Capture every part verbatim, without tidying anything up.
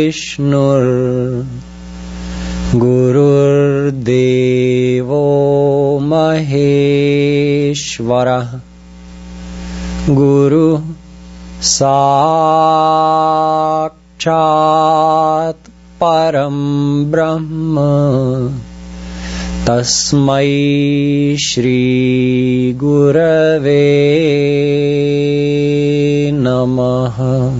Vishnur Gurur Devo Maheshwara Guru Sakshat Param Brahma Tasmai Shri Gurave Namaha.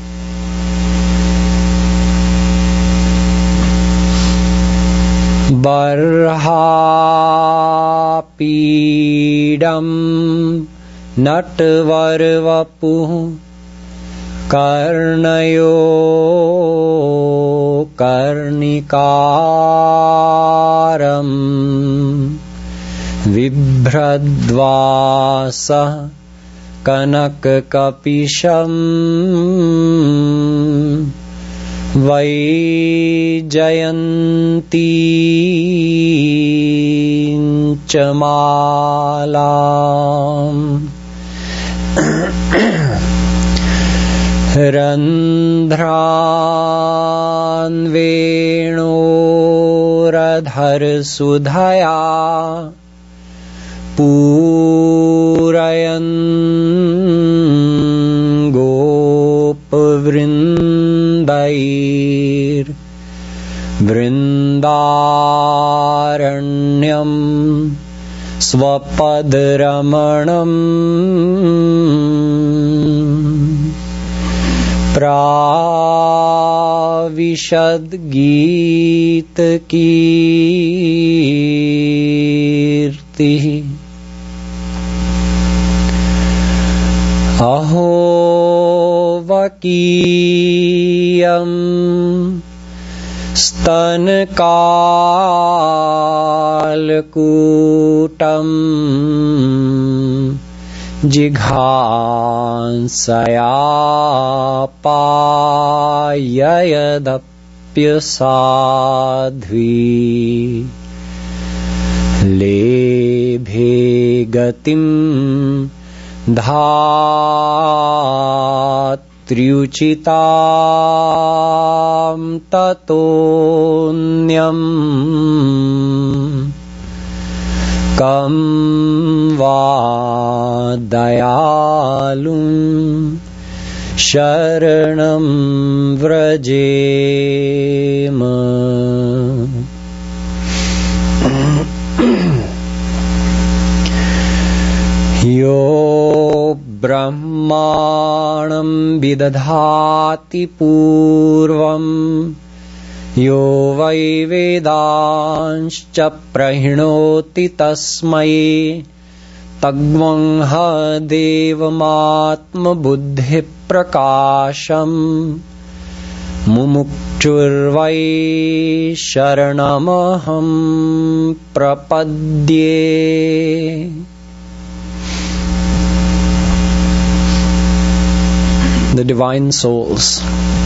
Barhapidam Natvarvapu Karnayo Karnikaram Vibhradvasa Kanakakapisham Vaijayanti Chamalam Randhran Venuradhar Sudhaya Purayan Gopavrindair Vrindaranyam Swapadramanam Pravishad Geeta Kirti Aho Vakiyam Stankalkutam Jighansaya Payayadapya Sadhvi Lebhe Gatim Dhatriuchitam Tatonyam Kam Vadayalum Sharanam Vrajema. Yo Brahmanam Vidadhati Purvam Yo Vai Vedanscha Prahinoti Tasmai Tagvangha Devamatma Buddhi Prakasham Mumukchurvai Sharanamaham Prapadye. The Divine Souls.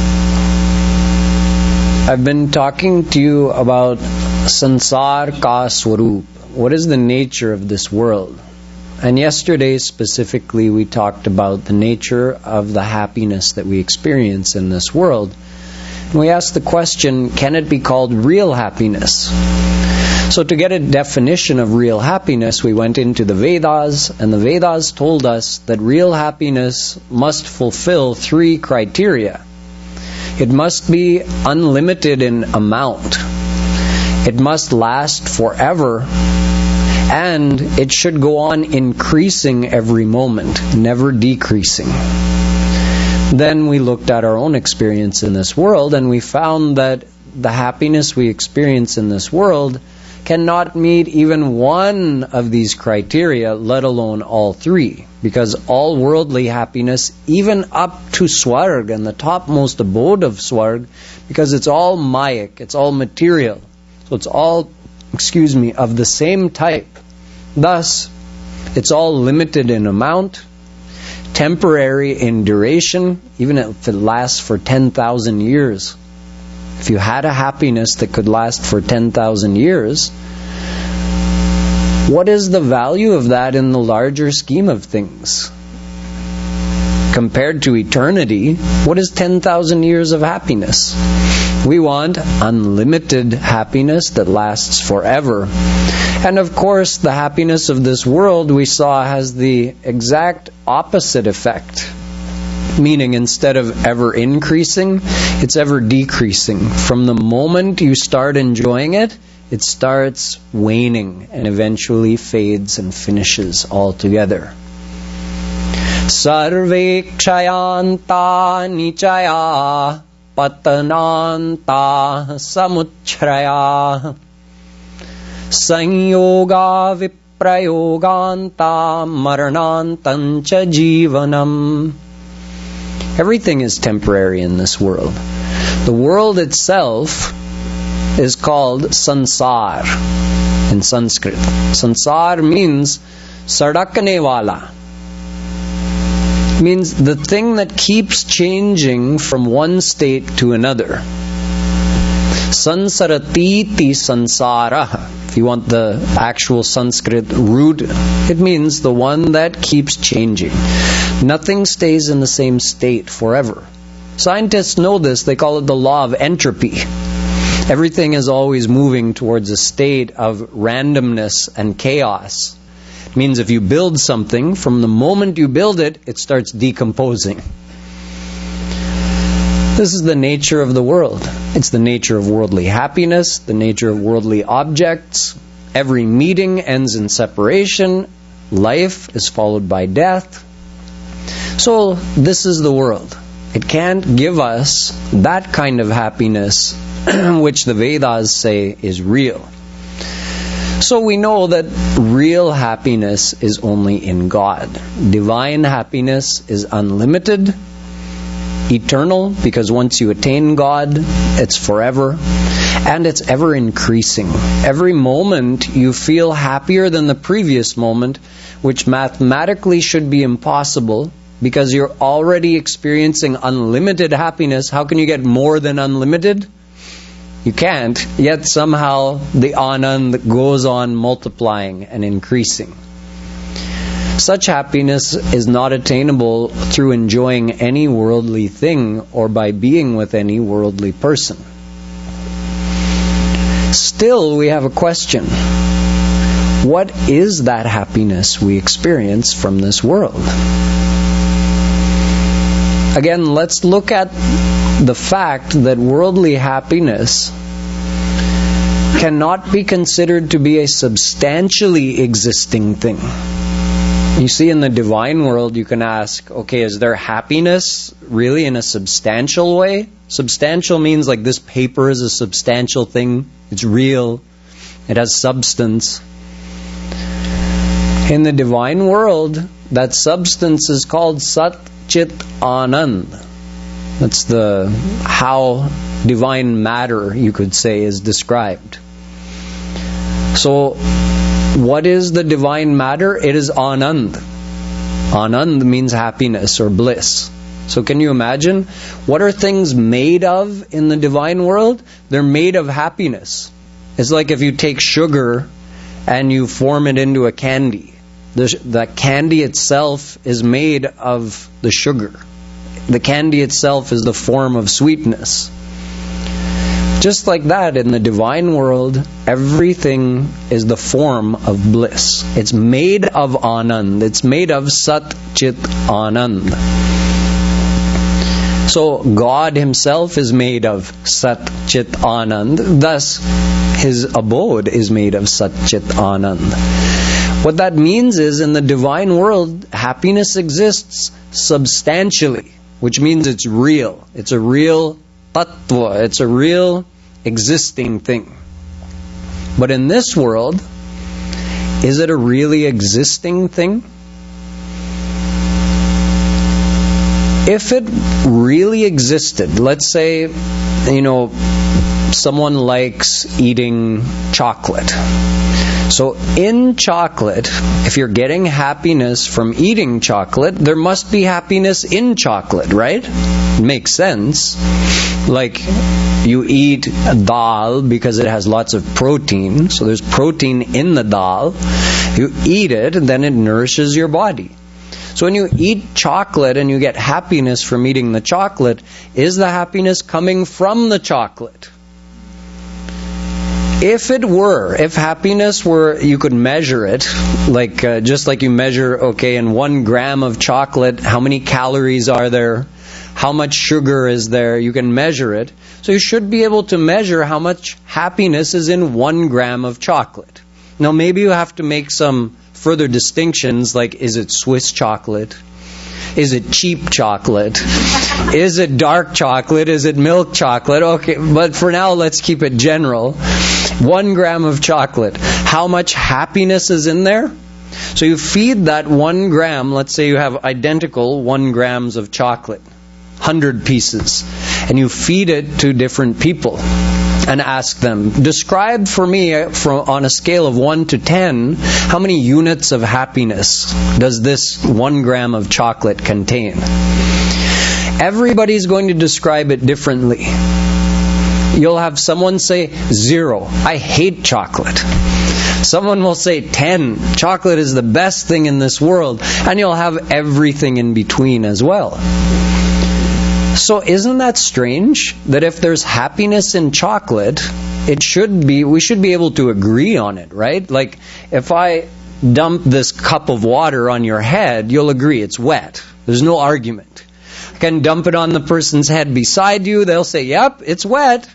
I've been talking to you about Sansar Ka Swarup. What is the nature of this world? And yesterday specifically we talked about the nature of the happiness that we experience in this world. And we asked the question, can it be called real happiness? So to get a definition of real happiness, we went into the Vedas, and the Vedas told us that real happiness must fulfill three criteria. It must be unlimited in amount. It must last forever. And it should go on increasing every moment, never decreasing. Then we looked at our own experience in this world, and we found that the happiness we experience in this world cannot meet even one of these criteria, let alone all three. Because all worldly happiness, even up to Swarg and the topmost abode of Swarg, because it's all mayic, it's all material. So it's all, excuse me, of the same type. Thus, it's all limited in amount, temporary in duration, even if it lasts for ten thousand years. If you had a happiness that could last for ten thousand years, what is the value of that in the larger scheme of things? compared to eternity, what is ten thousand years of happiness? We want unlimited happiness that lasts forever. And of course, the happiness of this world we saw has the exact opposite effect. Meaning, instead of ever increasing, it's ever decreasing. From the moment you start enjoying it, it starts waning and eventually fades and finishes altogether. Sarve kshayanta nichaya patananta samuchraya sanyoga viprayoganta maranantancha jivanam. Everything is temporary in this world. The world itself is called sansar in Sanskrit. Sansar means sadakne wala. Means the thing that keeps changing from one state to another. Sansaratiti sansara. If you want the actual Sanskrit root, it means the one that keeps changing. Nothing stays in the same state forever. Scientists know this. They call it the law of entropy. Everything is always moving towards a state of randomness and chaos. It means if you build something, from the moment you build it, it starts decomposing. This is the nature of the world. It's the nature of worldly happiness, the nature of worldly objects. Every meeting ends in separation. Life is followed by death. So this is the world. It can't give us that kind of happiness which the Vedas say is real. So we know that real happiness is only in God. Divine happiness is unlimited, eternal, because once you attain God, it's forever, and it's ever increasing. Every moment you feel happier than the previous moment, which mathematically should be impossible, because you're already experiencing unlimited happiness. How can you get more than unlimited? You can't, yet somehow the anand goes on multiplying and increasing. Such happiness is not attainable through enjoying any worldly thing or by being with any worldly person. Still, we have a question. What is that happiness we experience from this world? Again, let's look at the fact that worldly happiness cannot be considered to be a substantially existing thing. You see, in the divine world, you can ask, okay, is there happiness really in a substantial way? Substantial means like this paper is a substantial thing. It's real. It has substance. In the divine world, that substance is called Sat Chit Anand. That's the how divine matter, you could say, is described. So, what is the divine matter? It is Anand. Anand means happiness or bliss. So can you imagine? What are things made of in the divine world? They're made of happiness. It's like if you take sugar and you form it into a candy. The, the candy itself is made of the sugar. The candy itself is the form of sweetness. Just like that, in the divine world, everything is the form of bliss. It's made of Anand. It's made of Sat Chit Anand. So God Himself is made of Sat Chit Anand. Thus, His abode is made of Sat Chit Anand. What that means is, in the divine world, happiness exists substantially, which means it's real. It's a real tattva. It's a real existing thing. But in this world, is it a really existing thing? If it really existed, let's say, you know, someone likes eating chocolate. So in chocolate, if you're getting happiness from eating chocolate, there must be happiness in chocolate, right? It makes sense. Like you eat dal because it has lots of protein, so there's protein in the dal. You eat it and then it nourishes your body. So when you eat chocolate and you get happiness from eating the chocolate, is the happiness coming from the chocolate? If it were, if happiness were, you could measure it, like uh, just like you measure, okay, in one gram of chocolate, how many calories are there? How much sugar is there? You can measure it. So you should be able to measure how much happiness is in one gram of chocolate. Now maybe you have to make some further distinctions, like is it Swiss chocolate? Is it cheap chocolate? Is it dark chocolate? Is it milk chocolate? Okay, but for now let's keep it general. One gram of chocolate. How much happiness is in there? So you feed that one gram, let's say you have identical one grams of chocolate, one hundred pieces, and you feed it to different people and ask them, describe for me from, on a scale of one to ten, how many units of happiness does this one gram of chocolate contain? Everybody's going to describe it differently. You'll have someone say zero, I hate chocolate. Someone will say ten, chocolate is the best thing in this world. And you'll have everything in between as well. So isn't that strange that if there's happiness in chocolate, it should be, we should be able to agree on it, right? Like if I dump this cup of water on your head, you'll agree it's wet. There's no argument. I can dump it on the person's head beside you, they'll say, yep, it's wet.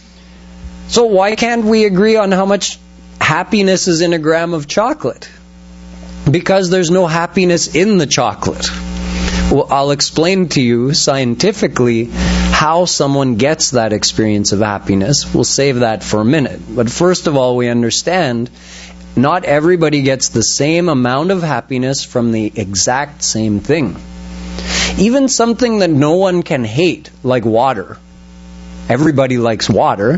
So why can't we agree on how much happiness is in a gram of chocolate? Because there's no happiness in the chocolate. Well, I'll explain to you scientifically how someone gets that experience of happiness. We'll save that for a minute. But first of all, we understand not everybody gets the same amount of happiness from the exact same thing. Even something that no one can hate, like water. Everybody likes water.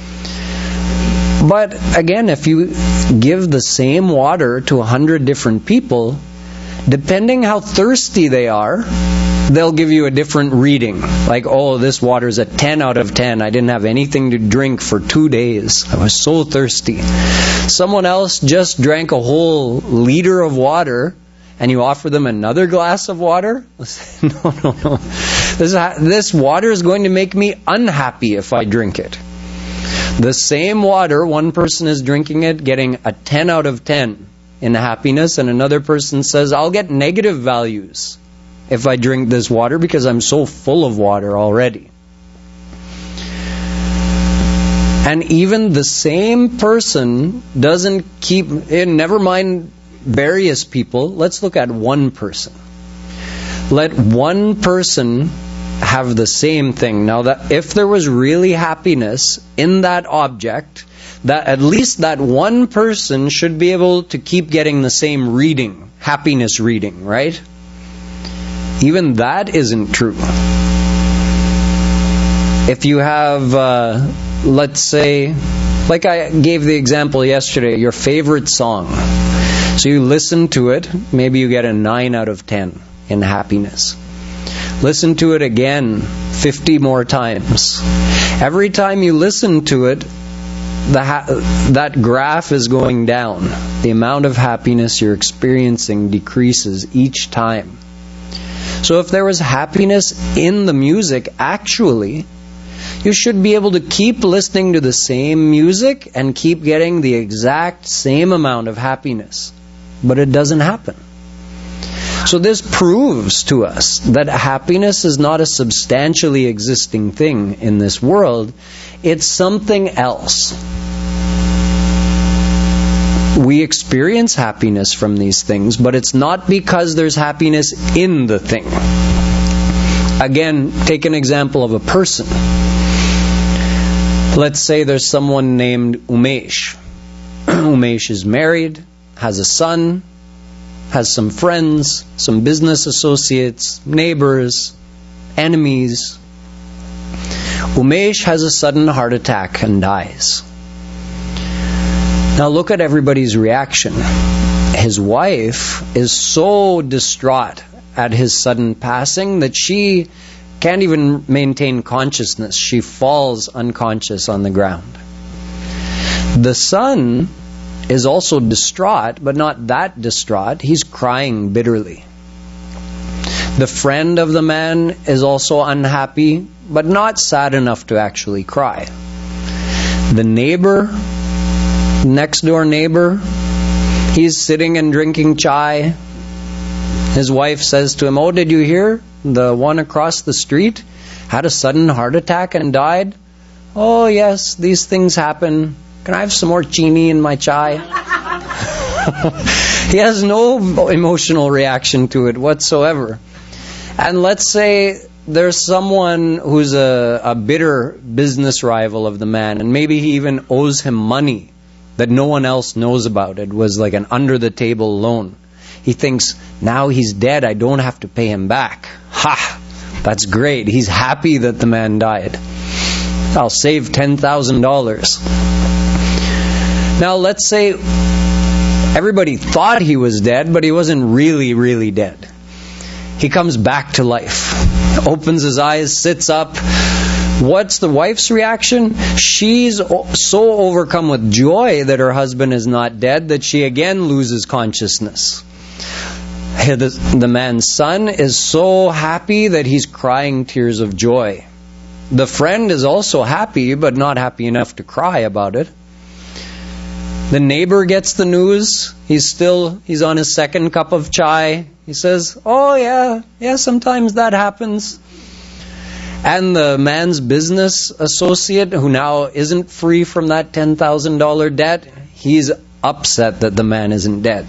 But again, if you give the same water to a hundred different people, depending how thirsty they are, they'll give you a different reading. Like, oh, this water's a ten out of ten. I didn't have anything to drink for two days. I was so thirsty. Someone else just drank a whole liter of water, and you offer them another glass of water? No, no, no. This, this water is going to make me unhappy if I drink it. The same water, one person is drinking it, getting a ten out of ten in happiness, and another person says, I'll get negative values if I drink this water because I'm so full of water already. And even the same person doesn't keep, never mind various people, let's look at one person. Let one person have the same thing. Now, that if there was really happiness in that object, that at least that one person should be able to keep getting the same reading, happiness reading, right? Even that isn't true. If you have, uh, let's say, like I gave the example yesterday, your favorite song. So you listen to it, maybe you get a nine out of ten in happiness. Listen to it again fifty more times. Every time you listen to it, the ha- that graph is going down. The amount of happiness you're experiencing decreases each time. So if there was happiness in the music, actually, you should be able to keep listening to the same music and keep getting the exact same amount of happiness. But it doesn't happen. So this proves to us that happiness is not a substantially existing thing in this world. It's something else. We experience happiness from these things, but it's not because there's happiness in the thing. Again, take an example of a person. Let's say there's someone named Umesh. Umesh is married, has a son, has some friends, some business associates, neighbors, enemies. Umesh has a sudden heart attack and dies. Now look at everybody's reaction. His wife is so distraught at his sudden passing that she can't even maintain consciousness. She falls unconscious on the ground. The son is also distraught, but not that distraught. He's crying bitterly. The friend of the man is also unhappy, but not sad enough to actually cry. The neighbor, next door neighbor, he's sitting and drinking chai. His wife says to him, "Oh, did you hear? The one across the street had a sudden heart attack and died." "Oh, yes, these things happen. Can I have some more chini in my chai?" He has no emotional reaction to it whatsoever. And let's say there's someone who's a, a bitter business rival of the man, and maybe he even owes him money that no one else knows about. It was like an under-the-table loan. He thinks, now he's dead, I don't have to pay him back. Ha! That's great. He's happy that the man died. I'll save ten thousand dollars. Now let's say everybody thought he was dead, but he wasn't really, really dead. He comes back to life, opens his eyes, sits up. What's the wife's reaction? She's so overcome with joy that her husband is not dead that she again loses consciousness. The man's son is so happy that he's crying tears of joy. The friend is also happy, but not happy enough to cry about it. The neighbor gets the news. He's still, he's on his second cup of chai. He says, "Oh yeah, yeah, sometimes that happens." And the man's business associate, who now isn't free from that ten thousand dollars debt, he's upset that the man isn't dead.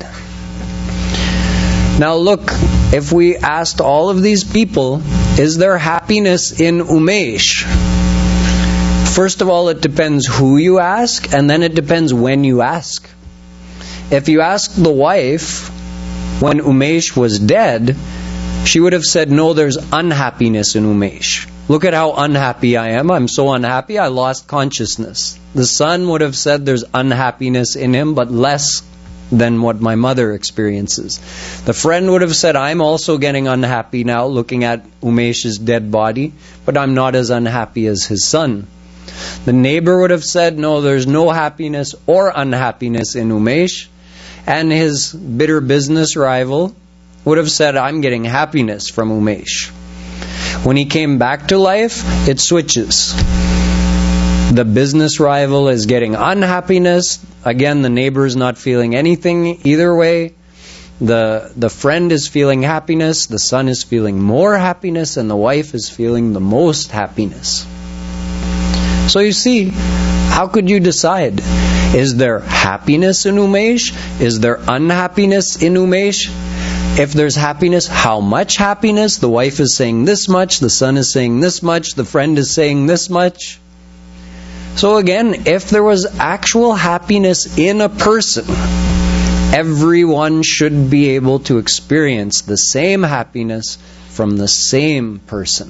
Now look, if we asked all of these people, is there happiness in Umesh? First of all, it depends who you ask, and then it depends when you ask. If you ask the wife, when Umesh was dead, she would have said, "No, there's unhappiness in Umesh. Look at how unhappy I am. I'm so unhappy, I lost consciousness." The son would have said there's unhappiness in him, but less than what my mother experiences. The friend would have said, "I'm also getting unhappy now looking at Umesh's dead body, but I'm not as unhappy as his son." The neighbor would have said, "No, there's no happiness or unhappiness in Umesh." And his bitter business rival would have said, "I'm getting happiness from Umesh." When he came back to life, it switches. The business rival is getting unhappiness. Again, the neighbor is not feeling anything either way. The, the friend is feeling happiness. The son is feeling more happiness. And the wife is feeling the most happiness. So you see, how could you decide? Is there happiness in Umesh? Is there unhappiness in Umesh? If there's happiness, how much happiness? The wife is saying this much, the son is saying this much, the friend is saying this much. So again, if there was actual happiness in a person, everyone should be able to experience the same happiness from the same person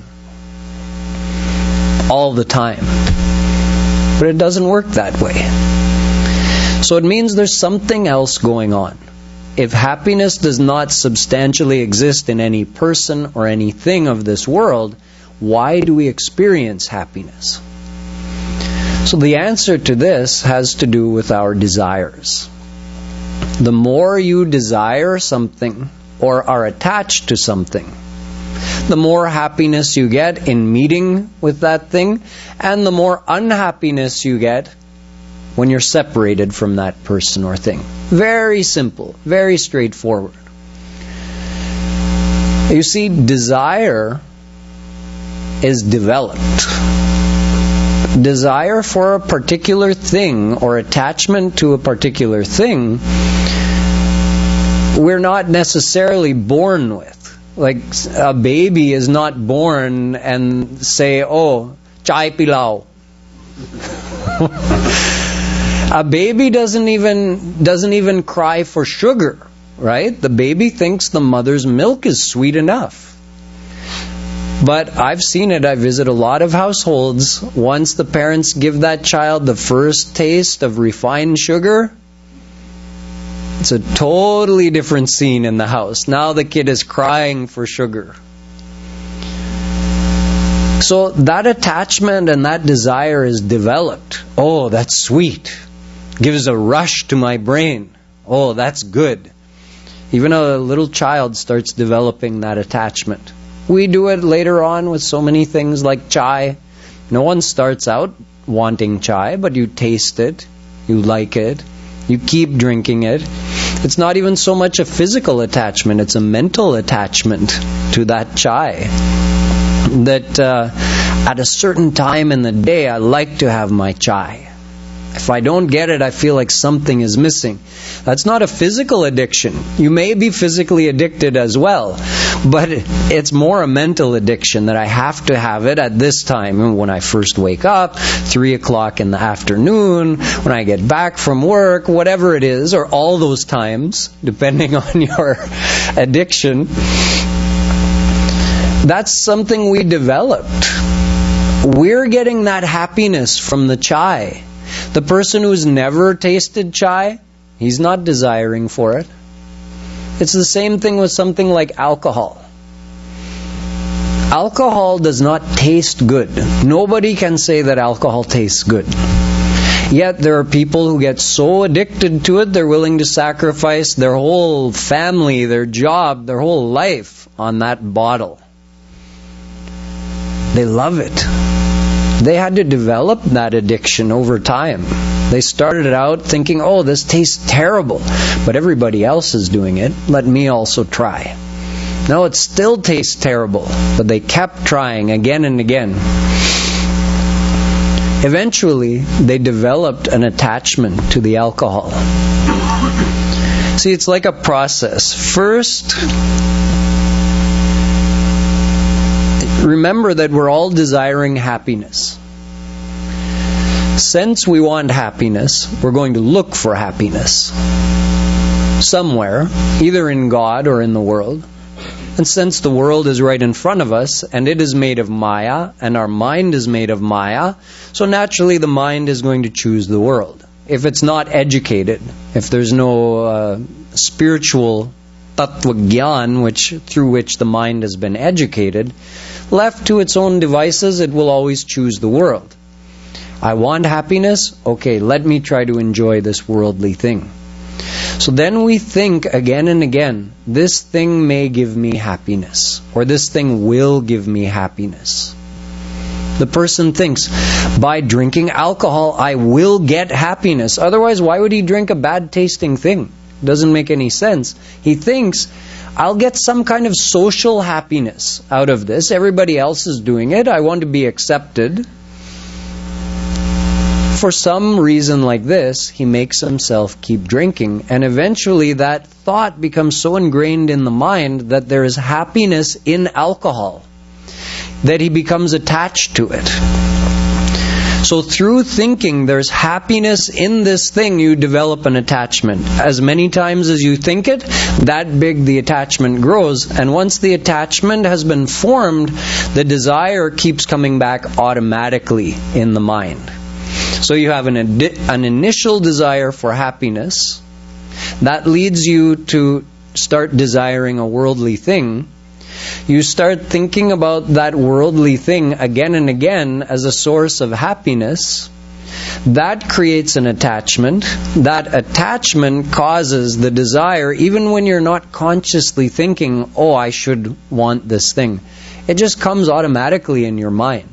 all the time. But it doesn't work that way. So it means there's something else going on. If happiness does not substantially exist in any person or anything of this world, why do we experience happiness? So the answer to this has to do with our desires. The more you desire something or are attached to something, the more happiness you get in meeting with that thing, and the more unhappiness you get when you're separated from that person or thing. Very simple, very straightforward. You see, desire is developed. Desire for a particular thing or attachment to a particular thing, we're not necessarily born with. Like a baby is not born and say, "Oh, chai pilao." A baby doesn't even doesn't even cry for sugar, right? The baby thinks the mother's milk is sweet enough. But I've seen it. I visit a lot of households. Once the parents give that child the first taste of refined sugar, it's a totally different scene in the house. Now the kid is crying for sugar. So that attachment and that desire is developed. Oh, that's sweet. Gives a rush to my brain. Oh, that's good. Even a little child starts developing that attachment. We do it later on with so many things like chai. No one starts out wanting chai, but you taste it, you like it, you keep drinking it. It's not even so much a physical attachment, it's a mental attachment to that chai. That uh, at a certain time in the day, I like to have my chai. If I don't get it, I feel like something is missing. That's not a physical addiction. You may be physically addicted as well, but it's more a mental addiction that I have to have it at this time. When I first wake up, three o'clock in the afternoon, when I get back from work, whatever it is, or all those times, depending on your addiction. That's something we developed. We're getting that happiness from the chai. The person who's never tasted chai, he's not desiring for it. It's the same thing with something like alcohol. Alcohol does not taste good. Nobody can say that alcohol tastes good. Yet there are people who get so addicted to it, they're willing to sacrifice their whole family, their job, their whole life on that bottle. They love it. They had to develop that addiction over time. They started out thinking, oh, this tastes terrible, but everybody else is doing it. Let me also try. No, it still tastes terrible, but they kept trying again and again. Eventually, they developed an attachment to the alcohol. See, it's like a process. First, remember that we're all desiring happiness. Since we want happiness, we're going to look for happiness somewhere, either in God or in the world. And since the world is right in front of us, and it is made of Maya, and our mind is made of Maya, so naturally the mind is going to choose the world. If it's not educated, if there's no uh, spiritual tattva gyan, which through which the mind has been educated, left to its own devices, it will always choose the world. I want happiness? Okay, let me try to enjoy this worldly thing. So then we think again and again, this thing may give me happiness, or this thing will give me happiness. The person thinks, by drinking alcohol, I will get happiness. Otherwise, why would he drink a bad tasting thing? Doesn't make any sense. He thinks, I'll get some kind of social happiness out of this. Everybody else is doing it. I want to be accepted. For some reason like this, he makes himself keep drinking. And eventually that thought becomes so ingrained in the mind that there is happiness in alcohol, that he becomes attached to it. So through thinking there's happiness in this thing, you develop an attachment. As many times as you think it, that big the attachment grows. And once the attachment has been formed, the desire keeps coming back automatically in the mind. So you have an, an initial desire for happiness. That leads you to start desiring a worldly thing. You start thinking about that worldly thing again and again as a source of happiness. That creates an attachment. That attachment causes the desire, even when you're not consciously thinking, oh, I should want this thing. It just comes automatically in your mind.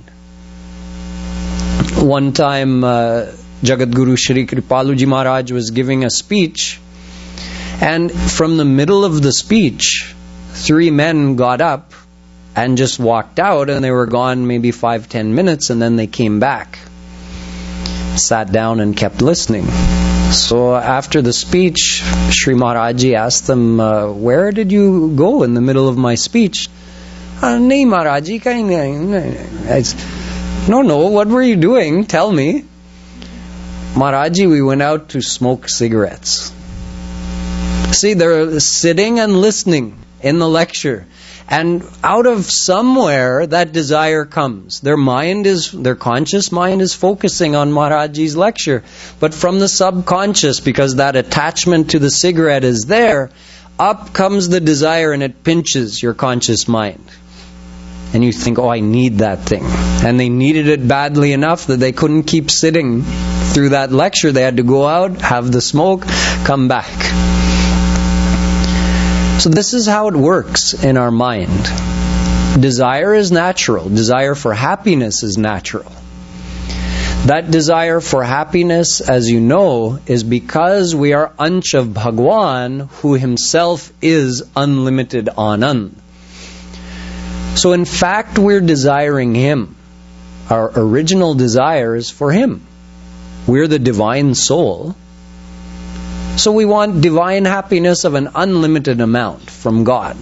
One time, uh, Jagadguru Shri Kripaluji Maharaj was giving a speech, and from the middle of the speech, three men got up and just walked out, and they were gone maybe five, ten minutes, and then they came back, sat down and kept listening. So after the speech, Shri Maharaji asked them, uh, where did you go in the middle of my speech? Uh, Nahi Maharaji, kahin nahi. No, no, what were you doing? Tell me. Maharaji, we went out to smoke cigarettes. See, they're sitting and listening in the lecture. And out of somewhere, that desire comes. Their mind is, their conscious mind is focusing on Maharaji's lecture. But from the subconscious, because that attachment to the cigarette is there, up comes the desire and it pinches your conscious mind. And you think, oh, I need that thing. And they needed it badly enough that they couldn't keep sitting through that lecture. They had to go out, have the smoke, come back. So this is how it works in our mind. Desire is natural. Desire for happiness is natural. That desire for happiness, as you know, is because we are Ansh of Bhagwan, who himself is unlimited Anand. So in fact, we're desiring him. Our original desire is for him. We're the divine soul. So we want divine happiness of an unlimited amount from God.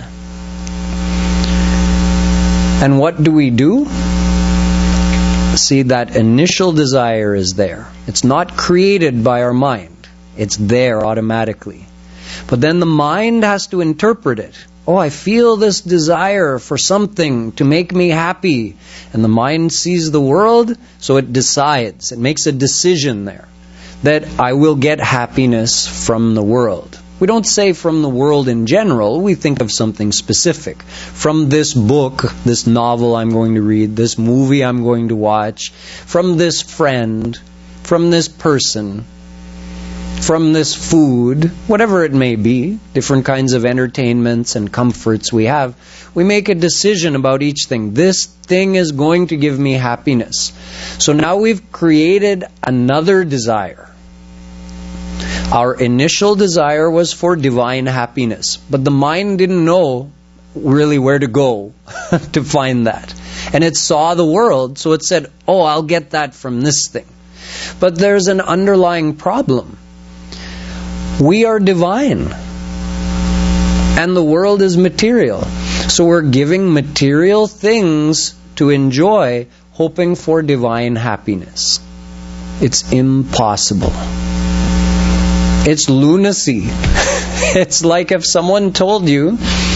And what do we do? See, that initial desire is there. It's not created by our mind. It's there automatically. But then the mind has to interpret it. Oh, I feel this desire for something to make me happy. And the mind sees the world, so it decides. It makes a decision there that I will get happiness from the world. We don't say from the world in general. We think of something specific. From this book, this novel I'm going to read, this movie I'm going to watch, from this friend, from this person, from this food, whatever it may be, different kinds of entertainments and comforts we have, we make a decision about each thing. This thing is going to give me happiness. So now we've created another desire. Our initial desire was for divine happiness, but the mind didn't know really where to go to find that. And it saw the world, so it said, oh, I'll get that from this thing. But there's an underlying problem. We are divine, and the world is material. So we're giving material things to enjoy, hoping for divine happiness. It's impossible. It's lunacy. It's like if someone told you,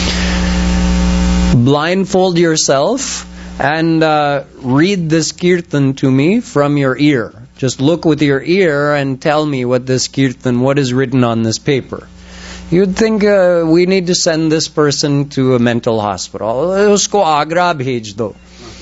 blindfold yourself and uh, read this kirtan to me from your ear. Just look with your ear and tell me what this kirtan, what is written on this paper. You'd think uh, we need to send this person to a mental hospital. Usko Agra bhej do.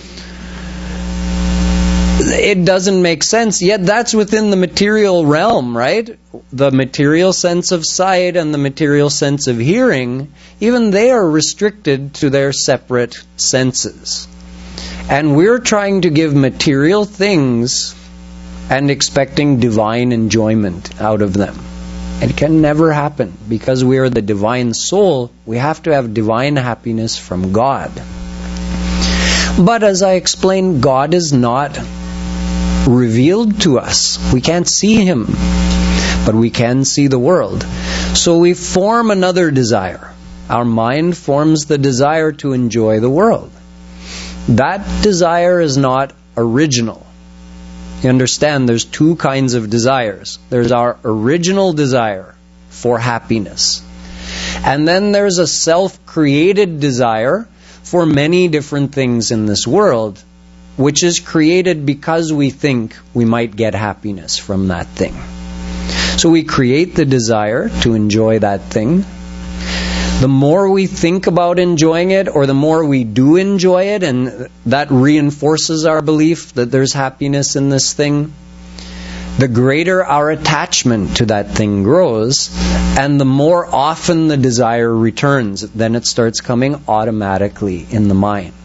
It doesn't make sense, yet that's within the material realm, right? The material sense of sight and the material sense of hearing, even they are restricted to their separate senses. And we're trying to give material things and expecting divine enjoyment out of them. It can never happen. Because we are the divine soul, we have to have divine happiness from God. But as I explained, God is not revealed to us. We can't see Him, but we can see the world. So we form another desire. Our mind forms the desire to enjoy the world. That desire is not original. You understand, there's two kinds of desires. There's our original desire for happiness. And then there's a self-created desire for many different things in this world, which is created because we think we might get happiness from that thing. So we create the desire to enjoy that thing. The more we think about enjoying it, or the more we do enjoy it, and that reinforces our belief that there's happiness in this thing, the greater our attachment to that thing grows, and the more often the desire returns. Then it starts coming automatically in the mind.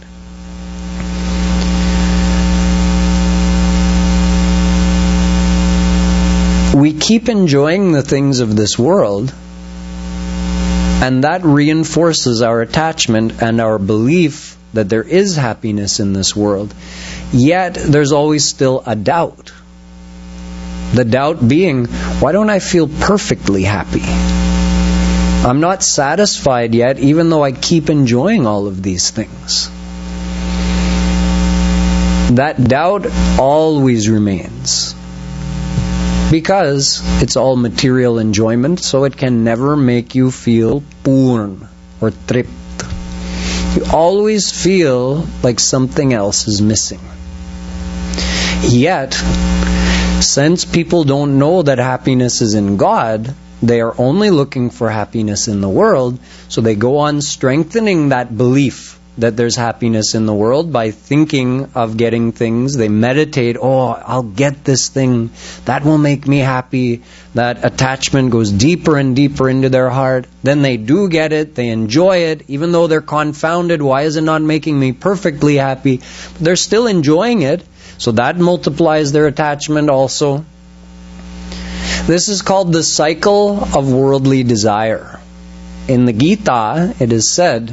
We keep enjoying the things of this world, and that reinforces our attachment and our belief that there is happiness in this world. Yet there's always still a doubt. The doubt being, why don't I feel perfectly happy? I'm not satisfied yet, even though I keep enjoying all of these things. That doubt always remains. Because it's all material enjoyment, so it can never make you feel purn or tript. You always feel like something else is missing. Yet, since people don't know that happiness is in God, they are only looking for happiness in the world, so they go on strengthening that belief that there's happiness in the world by thinking of getting things. They meditate, oh, I'll get this thing. That will make me happy. That attachment goes deeper and deeper into their heart. Then they do get it. They enjoy it. Even though they're confounded, why is it not making me perfectly happy? But they're still enjoying it. So that multiplies their attachment also. This is called the cycle of worldly desire. In the Gita, it is said,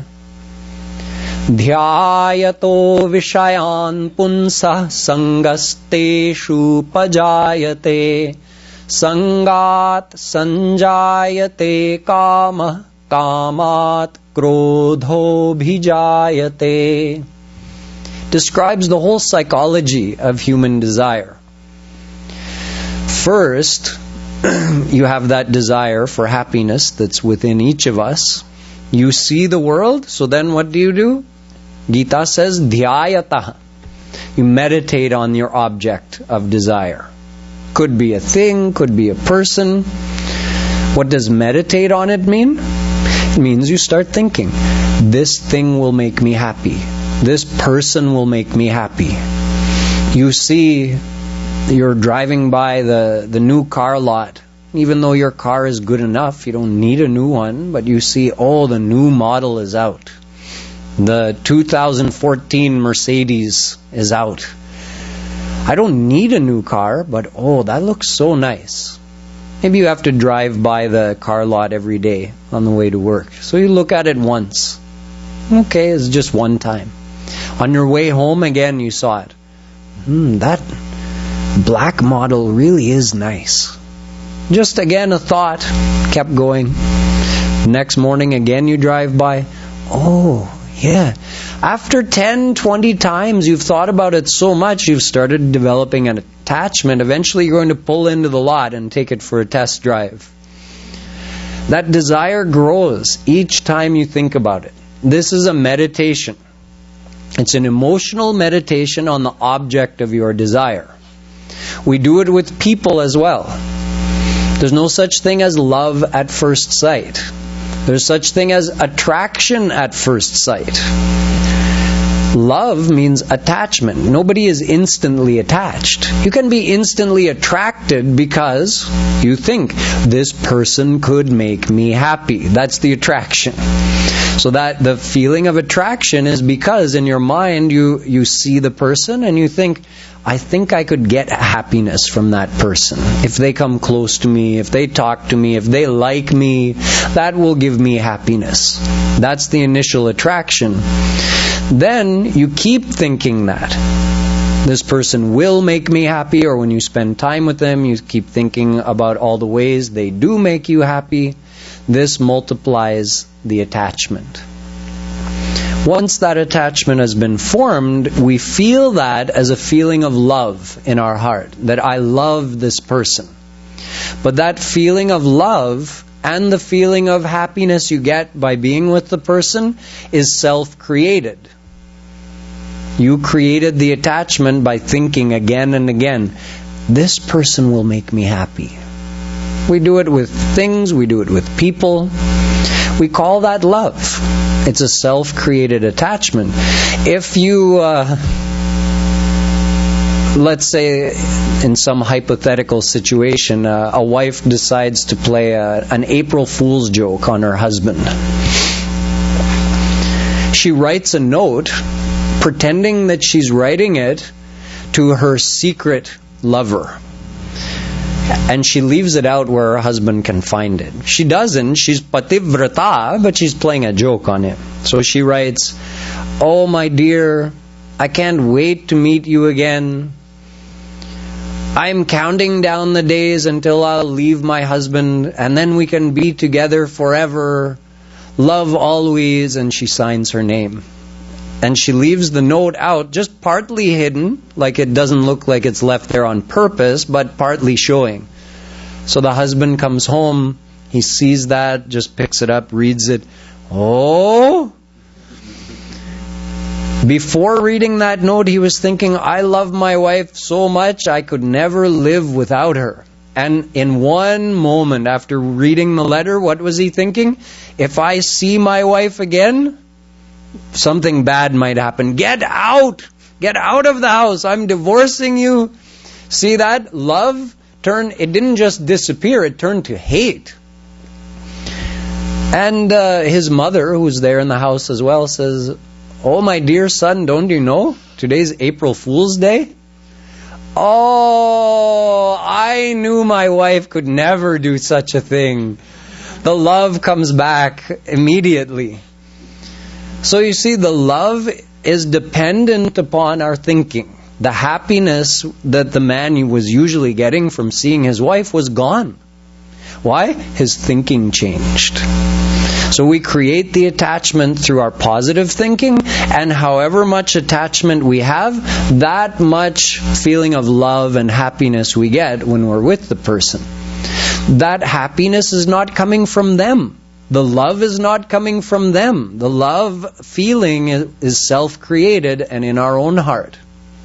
Dhyayato vishayan punsa sangasteshu pajayate sangat sanjayate kama kamat krodho bhijayate. Describes the whole psychology of human desire. First, you have that desire for happiness that's within each of us. You see the world, so then what do you do? Gita says, dhyayata. You meditate on your object of desire. Could be a thing, could be a person. What does meditate on it mean? It means you start thinking, this thing will make me happy. This person will make me happy. You see, you're driving by the, the new car lot. Even though your car is good enough, you don't need a new one, but you see, oh, the new model is out. The two thousand fourteen Mercedes is out. I don't need a new car, but oh, that looks so nice. Maybe you have to drive by the car lot every day on the way to work. So you look at it once. Okay, it's just one time. On your way home again, you saw it. Hmm, that black model really is nice. Just again a thought, kept going. Next morning again you drive by. Oh, yeah. After ten, twenty times you've thought about it so much, you've started developing an attachment. Eventually you're going to pull into the lot and take it for a test drive. That desire grows each time you think about it. This is a meditation. It's an emotional meditation on the object of your desire. We do it with people as well. There's no such thing as love at first sight. There's such thing as attraction at first sight. Love means attachment. Nobody is instantly attached. You can be instantly attracted because you think, this person could make me happy. That's the attraction. So that the feeling of attraction is because in your mind you, you see the person and you think, I think I could get happiness from that person. If they come close to me, if they talk to me, if they like me, that will give me happiness. That's the initial attraction. Then you keep thinking that. This person will make me happy, or when you spend time with them, you keep thinking about all the ways they do make you happy. This multiplies the attachment. Once that attachment has been formed, we feel that as a feeling of love in our heart, that I love this person. But that feeling of love and the feeling of happiness you get by being with the person is self-created. You created the attachment by thinking again and again, this person will make me happy. We do it with things, we do it with people. We call that love. It's a self-created attachment. If you, uh, let's say in some hypothetical situation, uh, a wife decides to play a, an April Fool's joke on her husband. She writes a note pretending that she's writing it to her secret lover. And she leaves it out where her husband can find it. She doesn't. She's pativrata, but she's playing a joke on him. So she writes, oh my dear, I can't wait to meet you again. I'm counting down the days until I'll leave my husband, and then we can be together forever. Love always. And she signs her name. And she leaves the note out, just partly hidden, like it doesn't look like it's left there on purpose, but partly showing. So the husband comes home, he sees that, just picks it up, reads it. Oh! Before reading that note, he was thinking, I love my wife so much, I could never live without her. And in one moment, after reading the letter, what was he thinking? If I see my wife again, something bad might happen. Get out! Get out of the house. I'm divorcing you. See that? Love turned, it didn't just disappear, it turned to hate. And uh, his mother, who's there in the house as well, says, "Oh, my dear son, don't you know? Today's April Fool's Day." Oh, I knew my wife could never do such a thing. The love comes back immediately. So you see, the love is dependent upon our thinking. The happiness that the man was usually getting from seeing his wife was gone. Why? His thinking changed. So we create the attachment through our positive thinking, and however much attachment we have, that much feeling of love and happiness we get when we're with the person. That happiness is not coming from them. The love is not coming from them. The love feeling is self-created and in our own heart.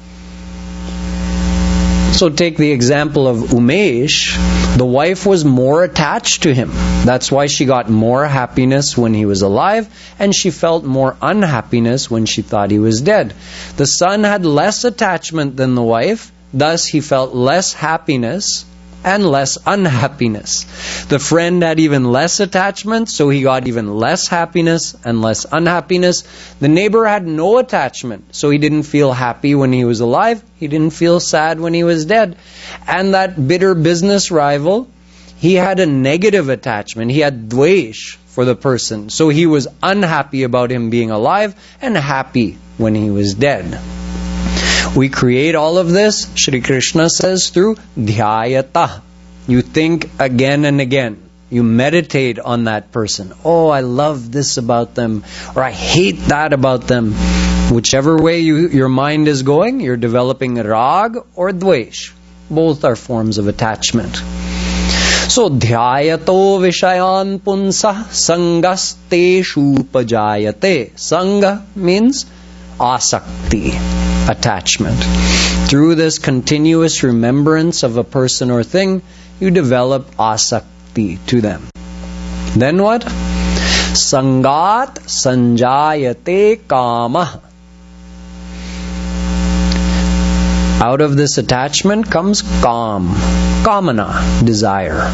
So take the example of Umesh. The wife was more attached to him. That's why she got more happiness when he was alive, and she felt more unhappiness when she thought he was dead. The son had less attachment than the wife, thus he felt less happiness and less unhappiness. The friend had even less attachment, so he got even less happiness and less unhappiness. The neighbor had no attachment, so he didn't feel happy when he was alive. He didn't feel sad when he was dead. And that bitter business rival, he had a negative attachment. He had dvesh for the person, so he was unhappy about him being alive and happy when he was dead. We create all of this, Shri Krishna says, through dhyayata. You think again and again. You meditate on that person. Oh, I love this about them, or I hate that about them. Whichever way you, your mind is going, you're developing rag or dvesh. Both are forms of attachment. So, dhyayato vishayan punsa sangasteshu pajayate. Sangha means asakti, attachment. Through this continuous remembrance of a person or thing, you develop asakti to them. Then what? Sangat sanjayate kama. Out of this attachment comes kam, kamana, desire.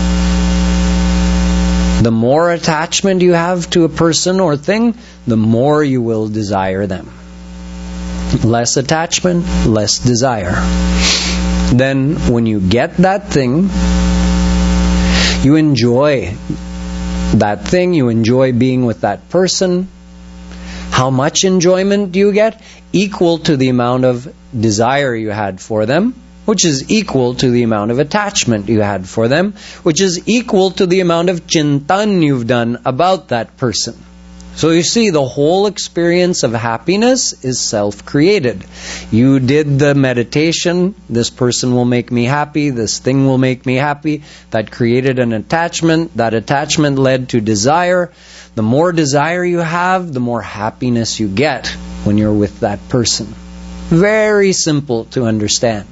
The more attachment you have to a person or thing, the more you will desire them. Less attachment, less desire. Then when you get that thing, you enjoy that thing, you enjoy being with that person. How much enjoyment do you get? Equal to the amount of desire you had for them, which is equal to the amount of attachment you had for them, which is equal to the amount of chintan you've done about that person. So you see, the whole experience of happiness is self-created. You did the meditation, this person will make me happy, this thing will make me happy. That created an attachment. That attachment led to desire. The more desire you have, the more happiness you get when you're with that person. Very simple to understand.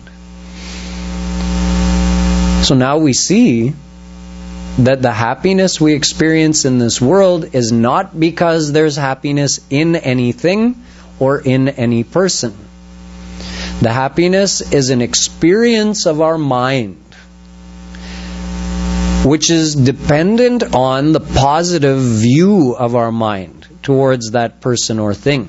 So now we see that the happiness we experience in this world is not because there's happiness in anything or in any person. The happiness is an experience of our mind, which is dependent on the positive view of our mind towards that person or thing.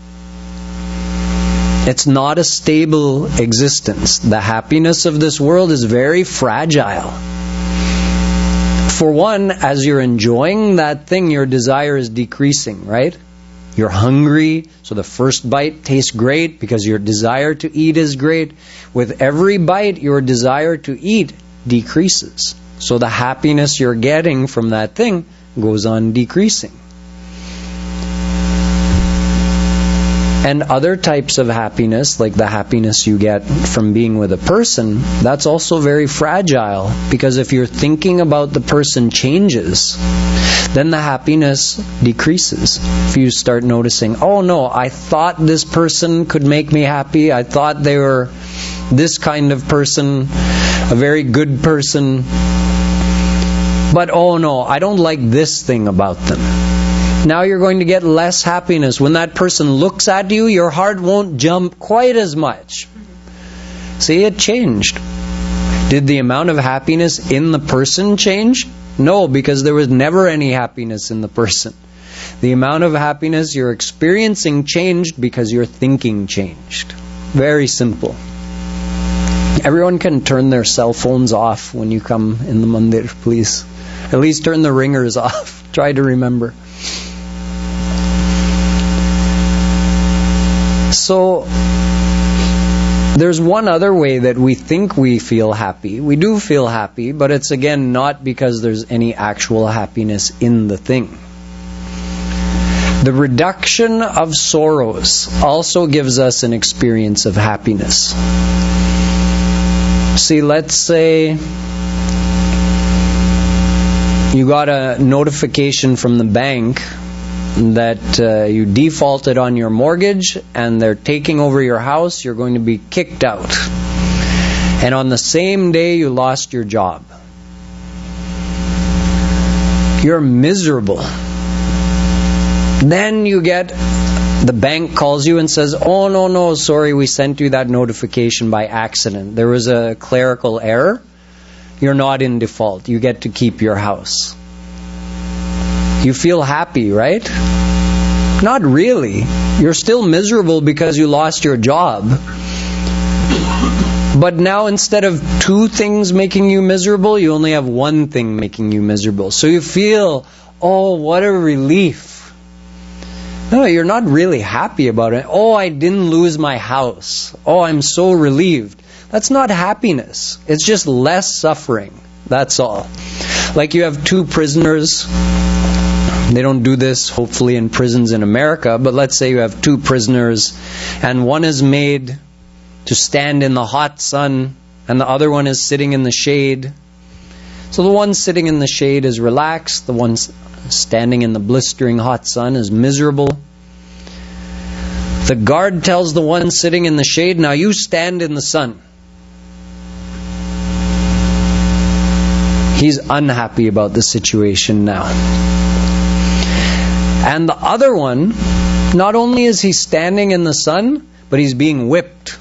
It's not a stable existence. The happiness of this world is very fragile. For one, as you're enjoying that thing, your desire is decreasing, right? You're hungry, so the first bite tastes great because your desire to eat is great. With every bite, your desire to eat decreases. So the happiness you're getting from that thing goes on decreasing. And other types of happiness, like the happiness you get from being with a person, that's also very fragile. Because if your thinking about the person changes, then the happiness decreases. If you start noticing, oh no, I thought this person could make me happy. I thought they were this kind of person, a very good person. But oh no, I don't like this thing about them. Now you're going to get less happiness. When that person looks at you, your heart won't jump quite as much. See, it changed. Did the amount of happiness in the person change? No, because there was never any happiness in the person. The amount of happiness you're experiencing changed because your thinking changed. Very simple. Everyone can turn their cell phones off when you come in the mandir, please. At least turn the ringers off. Try to remember. So, there's one other way that we think we feel happy. We do feel happy, but it's again not because there's any actual happiness in the thing. The reduction of sorrows also gives us an experience of happiness. See, let's say you got a notification from the bank that uh, you defaulted on your mortgage and they're taking over your house, you're going to be kicked out. And on the same day you lost your job. You're miserable. Then you get, the bank calls you and says, oh no, no, sorry, we sent you that notification by accident. There was a clerical error. You're not in default. You get to keep your house. You feel happy, right? Not really. You're still miserable because you lost your job. But now instead of two things making you miserable, you only have one thing making you miserable. So you feel, oh, what a relief. No, you're not really happy about it. Oh, I didn't lose my house. Oh, I'm so relieved. That's not happiness. It's just less suffering. That's all. Like you have two prisoners. They don't do this, hopefully, in prisons in America, but let's say you have two prisoners and one is made to stand in the hot sun and the other one is sitting in the shade. So the one sitting in the shade is relaxed, the one standing in the blistering hot sun is miserable. The guard tells the one sitting in the shade, now you stand in the sun. He's unhappy about the situation now. And the other one, not only is he standing in the sun, but he's being whipped.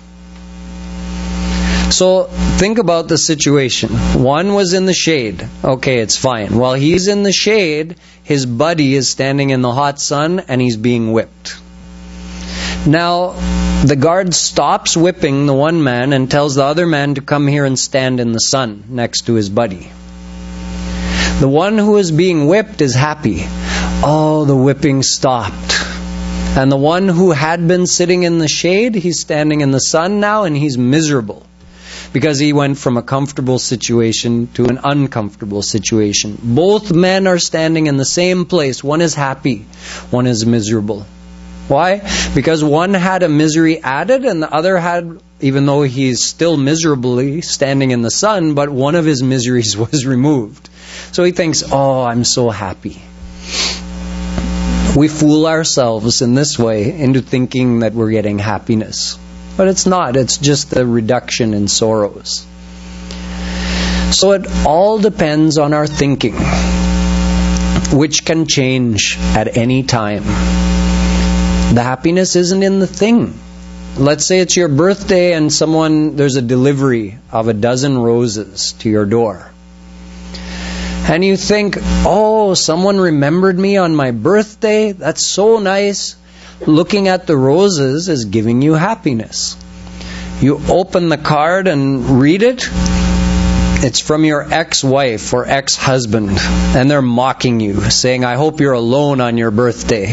So think about the situation. One was in the shade. Okay, it's fine. While he's in the shade, his buddy is standing in the hot sun and he's being whipped. Now, the guard stops whipping the one man and tells the other man to come here and stand in the sun next to his buddy. The one who is being whipped is happy. Oh, the whipping stopped. And the one who had been sitting in the shade, he's standing in the sun now and he's miserable. Because he went from a comfortable situation to an uncomfortable situation. Both men are standing in the same place. One is happy, one is miserable. Why? Because one had a misery added and the other had, even though he's still miserably standing in the sun, but one of his miseries was removed. So he thinks, oh, I'm so happy. We fool ourselves in this way into thinking that we're getting happiness. But it's not. It's just a reduction in sorrows. So it all depends on our thinking, which can change at any time. The happiness isn't in the thing. Let's say it's your birthday and someone, there's a delivery of a dozen roses to your door. And you think, oh, someone remembered me on my birthday. That's so nice. Looking at the roses is giving you happiness. You open the card and read it. It's from your ex-wife or ex-husband. And they're mocking you, saying, I hope you're alone on your birthday.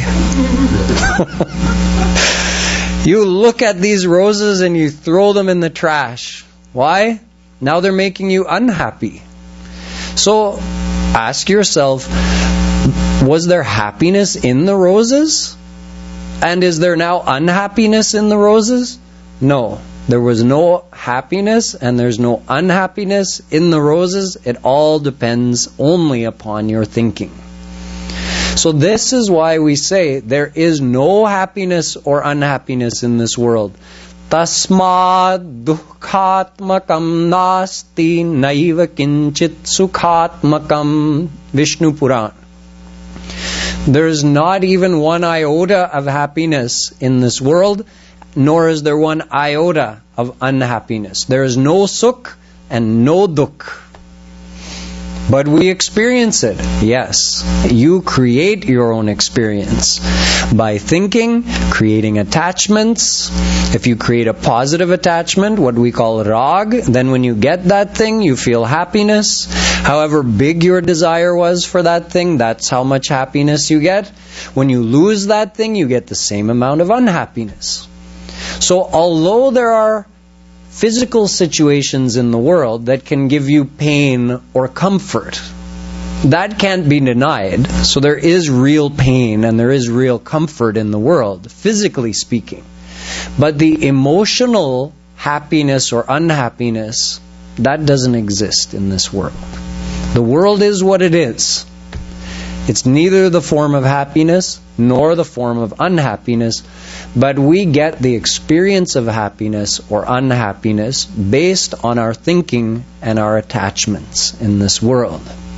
You look at these roses and you throw them in the trash. Why? Now they're making you unhappy. So, ask yourself, was there happiness in the roses? And is there now unhappiness in the roses? No. There was no happiness and there's no unhappiness in the roses. It all depends only upon your thinking. So this is why we say there is no happiness or unhappiness in this world. Tasmad dukhatmakam nasti naiva kinchit sukhatmakam. Vishnu Puran. There is not even one iota of happiness in this world, nor is there one iota of unhappiness. There is no sukh and no dukh. But we experience it. Yes, you create your own experience by thinking, creating attachments. If you create a positive attachment, what we call rag, then when you get that thing, you feel happiness. However big your desire was for that thing, that's how much happiness you get. When you lose that thing, you get the same amount of unhappiness. So although there are physical situations in the world that can give you pain or comfort, that can't be denied. So there is real pain and there is real comfort in the world, physically speaking. But the emotional happiness or unhappiness, that doesn't exist in this world. The world is what it is. It's neither the form of happiness nor the form of unhappiness, but we get the experience of happiness or unhappiness based on our thinking and our attachments in this world.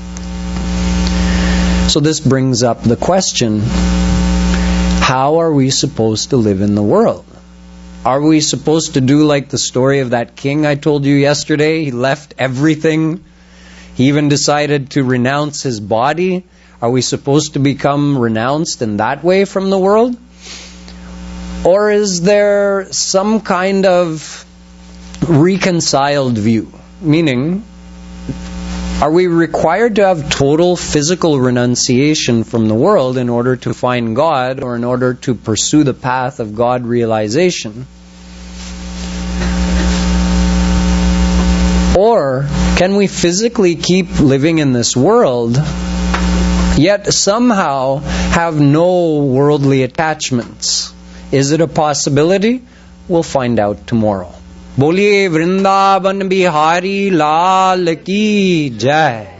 So this brings up the question, how are we supposed to live in the world? Are we supposed to do like the story of that king I told you yesterday? He left everything. He even decided to renounce his body. Are we supposed to become renounced in that way from the world? Or is there some kind of reconciled view? Meaning, are we required to have total physical renunciation from the world in order to find God or in order to pursue the path of God realization? Or can we physically keep living in this world yet somehow have no worldly attachments? Is it a possibility? We'll find out tomorrow. Boliye Vrindavan Bihari Lal Ki Jai.